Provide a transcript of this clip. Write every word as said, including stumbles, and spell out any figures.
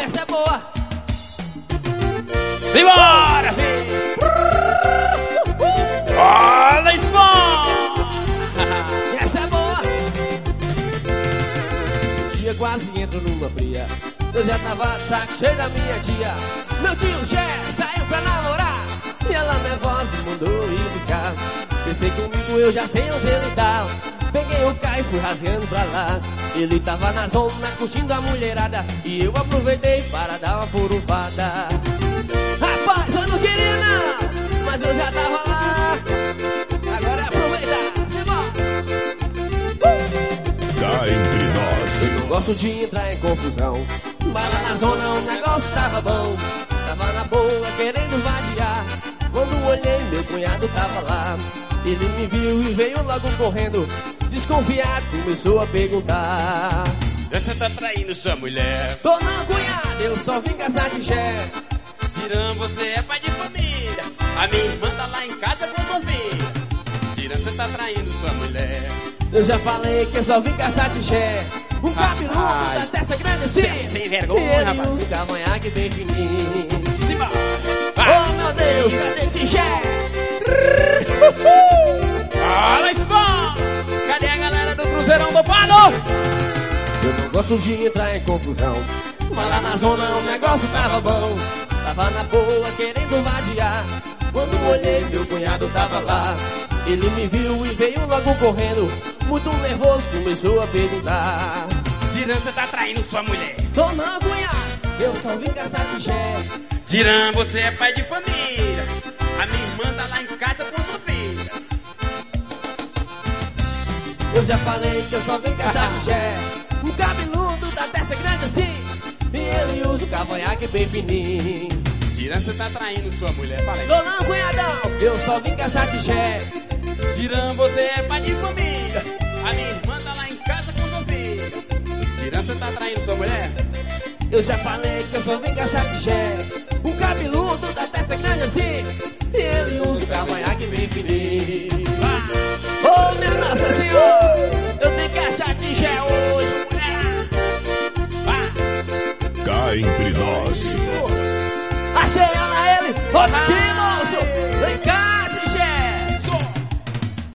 essa é boa. Simbora, filho. Olha isso, essa é boa. O dia quase entrou numa fria. Eu já tava de saco cheio da minha tia. Meu tio Gé saiu pra namorar e ela nervosa mandou ir buscar. Pensei comigo, eu já sei onde ele tá. Peguei o carro e fui rasgando pra lá. Ele tava na zona curtindo a mulherada e eu aproveitei para dar uma furufada. Rapaz, eu não queria não, mas eu já tava lá. Agora é aproveitar, simbora. Cá entre nós. Eu não gosto de entrar em confusão, mas lá na zona o negócio tava bom. Tava na boa querendo vadiar. Quando olhei, meu cunhado tava lá. Ele me viu e veio logo correndo. Desconfiado, começou a perguntar: você tá traindo sua mulher? Tô não, cunhado, eu só vim caçar de Gé. Tirando, você é pai de família. A minha irmã tá lá em casa com sua filha. Tirando, você tá traindo sua mulher. Eu já falei que eu só vim caçar de Gé. Um cabeludo da testa grande assim. É sem vergonha, e ele rapaz. usa cavanhaque bem fininho. Simbora. Oh meu Deus, cadê esse Gé? Olha isso, cadê a galera do Cruzeirão do Pado? Eu não gosto de entrar em confusão, mas lá na zona o negócio tava bom. Tava na boa querendo vadiar. Quando olhei, meu cunhado tava lá. Ele me viu e veio logo correndo. Muito nervoso, começou a perguntar: Tirando, você tá traindo sua mulher? Tô não, cunhado, eu só vim caçar de Gé. Tirando, você é pai de família. A minha irmã tá lá em casa com sua filha. Eu já falei que eu só vim caçar de Gé. Um cabeludo da testa grande assim, e ele usa o cavanhaque bem fininho. Tirando, você tá traindo sua mulher, fala aí. Tô não, cunhadão, eu só vim caçar de Gé. Tirando, você é pai de família. A minha irmã tá lá em casa com sua filha. Tirando, você tá traindo sua mulher? Eu já falei que eu só vim caçar de Gé. Um cabeludo da testa grande assim, e ele usa o cavanhaque bem fininho. Oh, minha Nossa Senhora, eu tenho que achar de Gé hoje. Cá entre nós. Achei ela, ele, olha aqui, moço.